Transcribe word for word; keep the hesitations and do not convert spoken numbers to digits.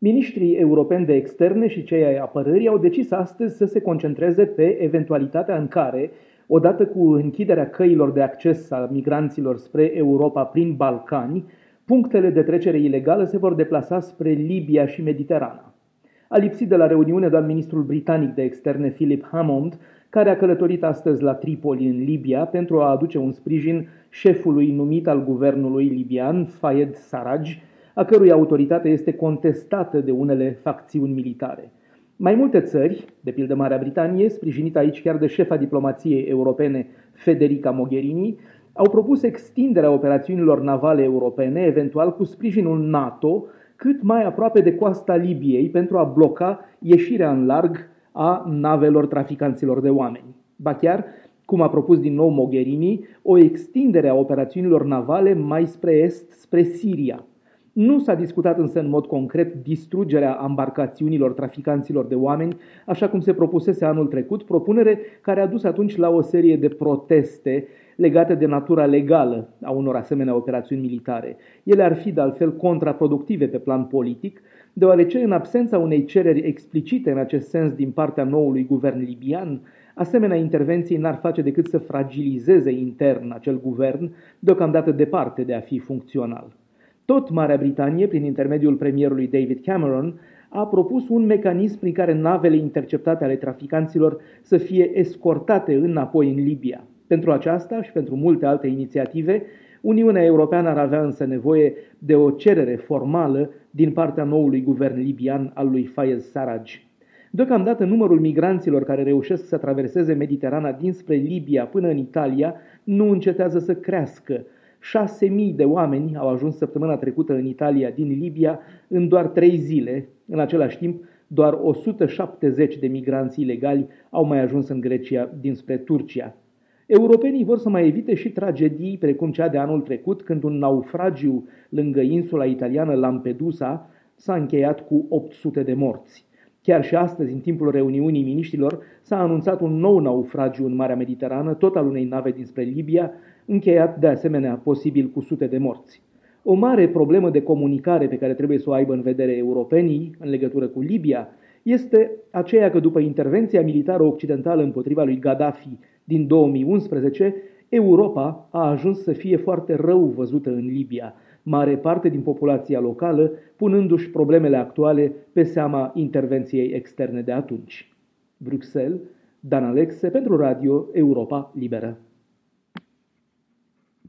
Ministrii europeni de externe și cei ai apărării au decis astăzi să se concentreze pe eventualitatea în care, odată cu închiderea căilor de acces a migranților spre Europa prin Balcani, punctele de trecere ilegală se vor deplasa spre Libia și Mediterana. A lipsit de la reuniune doar ministrul britanic de externe Philip Hammond, care a călătorit astăzi la Tripoli în Libia pentru a aduce un sprijin șefului numit al guvernului libian, Fayez Sarraj, a cărui autoritate este contestată de unele facțiuni militare. Mai multe țări, de pildă Marea Britanie, sprijinită aici chiar de șefa diplomației europene Federica Mogherini, au propus extinderea operațiunilor navale europene, eventual cu sprijinul NATO, cât mai aproape de coasta Libiei, pentru a bloca ieșirea în larg a navelor traficanților de oameni. Ba chiar, cum a propus din nou Mogherini, o extindere a operațiunilor navale mai spre est, spre Siria. Nu s-a discutat însă în mod concret distrugerea ambarcațiunilor traficanților de oameni, așa cum se propusese anul trecut, propunere care a dus atunci la o serie de proteste legate de natura legală a unor asemenea operațiuni militare. Ele ar fi de altfel contraproductive pe plan politic, deoarece în absența unei cereri explicite în acest sens din partea noului guvern libian, asemenea intervenții n-ar face decât să fragilizeze intern acel guvern, deocamdată departe de a fi funcțional. Tot Marea Britanie, prin intermediul premierului David Cameron, a propus un mecanism prin care navele interceptate ale traficanților să fie escortate înapoi în Libia. Pentru aceasta și pentru multe alte inițiative, Uniunea Europeană ar avea însă nevoie de o cerere formală din partea noului guvern libian al lui Fayez Sarraj. Deocamdată, numărul migranților care reușesc să traverseze Mediterana dinspre Libia până în Italia nu încetează să crească. șase mii de oameni au ajuns săptămâna trecută în Italia din Libia în doar trei zile. În același timp, doar o sută șaptezeci de migranți ilegali au mai ajuns în Grecia dinspre Turcia. Europenii vor să mai evite și tragedii precum cea de anul trecut, când un naufragiu lângă insula italiană Lampedusa s-a încheiat cu opt sute de morți. Chiar și astăzi, în timpul reuniunii miniștrilor, s-a anunțat un nou naufragiu în Marea Mediterană, tot al unei nave dinspre Libia, încheiat de asemenea posibil cu sute de morți. O mare problemă de comunicare pe care trebuie să o aibă în vedere europenii în legătură cu Libia este aceea că după intervenția militară occidentală împotriva lui Gaddafi din două mii unsprezece, Europa a ajuns să fie foarte rău văzută în Libia, mare parte din populația locală punându-și problemele actuale pe seama intervenției externe de atunci. Bruxelles, Dan Alexe pentru Radio Europa Liberă.